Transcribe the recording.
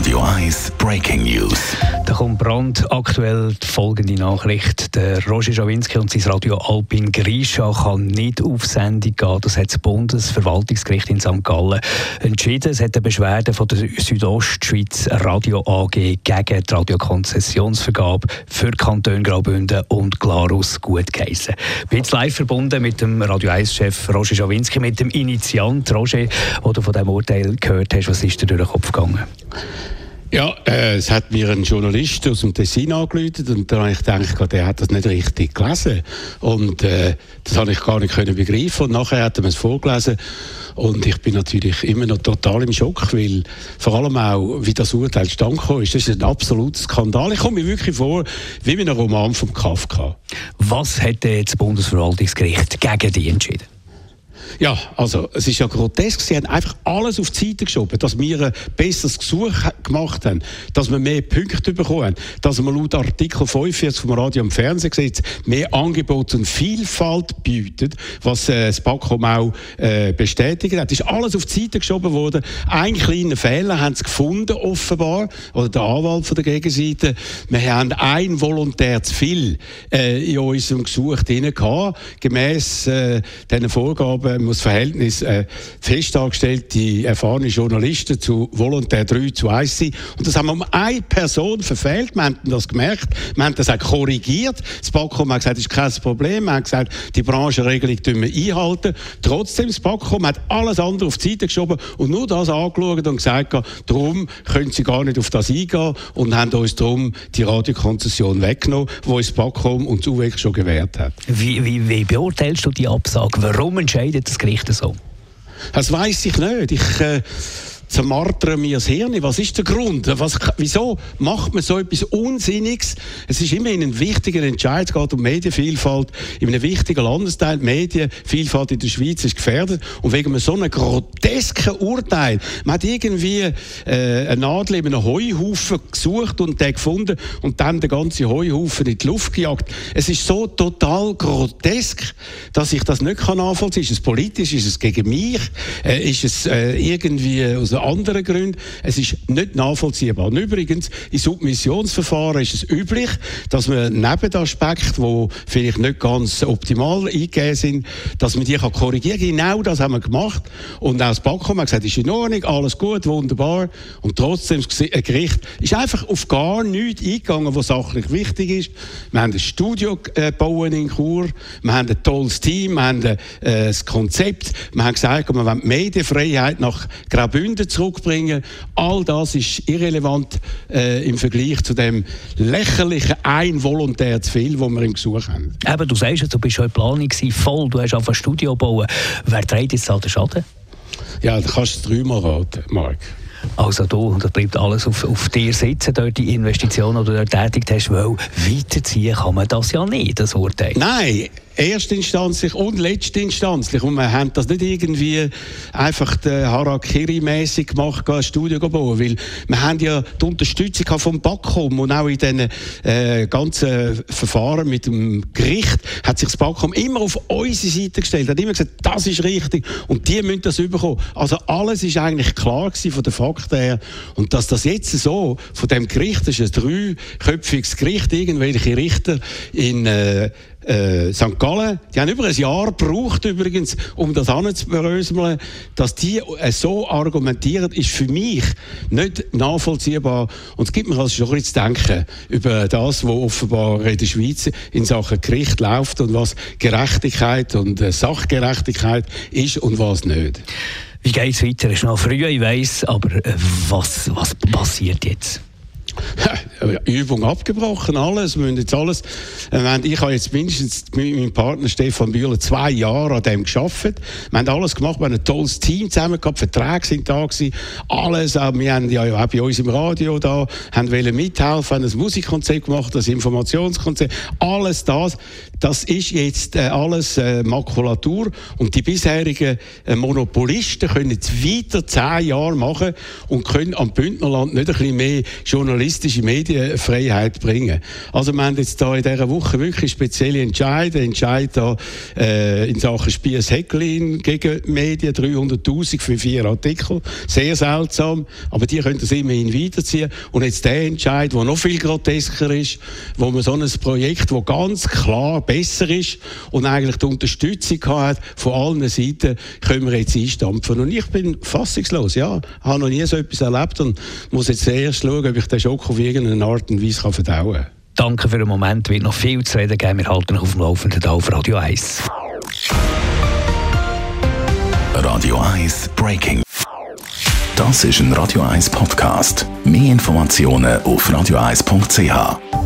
Radio 1 Breaking News. Da kommt brandaktuell die folgende Nachricht. Der Roger Schawinski und sein Radio Alpin Grischa kann nicht auf Sendung gehen. Das hat das Bundesverwaltungsgericht in St. Gallen entschieden. Es hat eine Beschwerde von der Südostschweiz Radio AG gegen die Radiokonzessionsvergabe für die Kantone Graubünden und Glarus gutgeheissen. Ich bin jetzt live verbunden mit dem Radio 1-Chef Roger Schawinski, mit dem Initiant. Roger, wo du von diesem Urteil gehört hast, was ist dir durch den Kopf gegangen? Ja, es hat mir ein Journalist aus dem Tessin angerufen und da habe ich gedacht, der hat das nicht richtig gelesen. Und das habe ich gar nicht begreifen. Und nachher hat er mir es vorgelesen. Und ich bin natürlich immer noch total im Schock, weil vor allem auch, wie das Urteil zustande gekommen ist, das ist ein absoluter Skandal. Ich komme mir wirklich vor, wie in einem Roman von Kafka. Was hat jetzt das Bundesverwaltungsgericht gegen dich entschieden? Ja, also es ist ja grotesk. Sie haben einfach alles auf die Seite geschoben, dass wir ein besseres Gesuch gemacht haben, dass wir mehr Punkte bekommen haben, dass wir laut Artikel 45 vom Radio- und Fernsehgesetz mehr Angebot und Vielfalt bieten, was das BAKOM auch bestätigt hat. Es ist alles auf die Seite geschoben worden. Ein kleiner Fehler haben sie gefunden, offenbar, oder der Anwalt von der Gegenseite. Wir haben ein Volontär zu viel in unserem Gesuch drin gehabt. Gemäss diesen Vorgaben muss das Verhältnis fest angestellte, erfahrene Journalisten zu Volontär 3 zu 1 sein. Und das haben wir um eine Person verfehlt. Wir haben das gemerkt. Wir haben das auch korrigiert. Das BAKOM hat gesagt, das ist kein Problem. Wir haben gesagt, die Branchenregelung einhalten. Trotzdem, das BAKOM hat alles andere auf die Seite geschoben und nur das angeschaut und gesagt, darum können sie gar nicht auf das eingehen und haben uns darum die Radiokonzession weggenommen, die uns das BAKOM und das UWEG schon gewährt hat. Wie beurteilst du die Absage? Warum entscheidet das Gericht so? Das weiss ich nicht. Ich zermartere mir das Hirn. Was ist der Grund? Wieso macht man so etwas Unsinniges? Es ist immerhin ein wichtiger Entscheid. Es geht um Medienvielfalt in einem wichtigen Landesteil. Die Medienvielfalt in der Schweiz ist gefährdet. Und wegen so einem grotesken Urteil, man hat irgendwie eine Nadel in einem Heuhaufen gesucht und den gefunden und dann den ganzen Heuhaufen in die Luft gejagt. Es ist so total grotesk, dass ich das nicht nachvollziehen kann. Ist es politisch? Ist es gegen mich? Ist es irgendwie aus anderen Gründen. Es ist nicht nachvollziehbar. Und übrigens, in Submissionsverfahren ist es üblich, dass man Nebenaspekte, die vielleicht nicht ganz optimal eingegeben sind, dass man die korrigieren kann. Genau das haben wir gemacht. Und auch das BAKOM hat gesagt, ist in Ordnung, alles gut, wunderbar. Und trotzdem, das Gericht ist einfach auf gar nichts eingegangen, was sachlich wichtig ist. Wir haben ein Studio gebaut in Chur, wir haben ein tolles Team, wir haben das Konzept, wir haben gesagt, wir wollen die Medienfreiheit nach Graubünden zurückbringen. All das ist irrelevant im Vergleich zu dem lächerlichen ein Volontär zu viel, das wir im Gesuch haben. Eben, du sagst, du bist schon in Planung voll, du hast auf ein Studio bauen. Wer trägt jetzt da den Schaden? Ja, da kannst du 3-mal raten, Marc. Also du, da bleibt alles auf dir sitzen, dort die Investition, die du dort tätigt hast, weil weiterziehen kann man das ja nicht, das Urteil. Nein, erstinstanzlich und letztinstanzlich. Und wir haben das nicht irgendwie einfach Harakiri-mässig gemacht, ein Studio bauen, weil wir haben ja die Unterstützung vom BAKOM und auch in diesen ganzen Verfahren mit dem Gericht hat sich das BAKOM immer auf unsere Seite gestellt, hat immer gesagt, das ist richtig und die müssen das bekommen. Also alles ist eigentlich klar gewesen von den Fakten her. Und dass das jetzt so von dem Gericht, das ist ein 3-köpfiges Gericht, irgendwelche Richter in St. Gallen, die haben über ein Jahr gebraucht übrigens, um das anzubröseln, dass die so argumentieren, ist für mich nicht nachvollziehbar. Und es gibt mir also schon ein bisschen zu denken über das, was offenbar in der Schweiz in Sachen Gericht läuft und was Gerechtigkeit und Sachgerechtigkeit ist und was nicht. Wie geht es weiter? Es ist noch früh, ich weiss, aber was passiert jetzt? Übung abgebrochen, alles. Wir müssen jetzt alles. Ich habe jetzt mindestens mit meinem Partner Stefan Bühler 2 Jahre an dem gearbeitet. Wir haben alles gemacht, wir haben ein tolles Team zusammen gehabt, Verträge sind da gewesen, alles. Wir haben ja auch bei uns im Radio da, haben wollen mithelfen, haben ein Musikkonzept gemacht, das Informationskonzept, alles das. das ist jetzt alles Makulatur und die bisherigen Monopolisten können jetzt weiter 10 Jahre machen und können am Bündnerland nicht ein bisschen mehr journalistische Medienfreiheit bringen. Also wir haben jetzt da in dieser Woche wirklich spezielle Entscheid da in Sachen Spiess-Häcklin gegen Medien, 300'000 für 4 Artikel, sehr seltsam, aber die können das immerhin weiterziehen. Und jetzt der Entscheid, der noch viel grotesker ist, wo man so ein Projekt, das ganz klar besser ist und eigentlich die Unterstützung hat von allen Seiten, können wir jetzt einstampfen. Und ich bin fassungslos, ja, habe noch nie so etwas erlebt und muss jetzt erst schauen, ob ich den Schock auf irgendeine Art und Weise verdauen kann. Danke für den Moment, wird noch viel zu reden geben. Wir halten auf dem Laufenden da auf Radio 1. Radio 1 Breaking. Das ist ein Radio 1 Podcast. Mehr Informationen auf radio1.ch.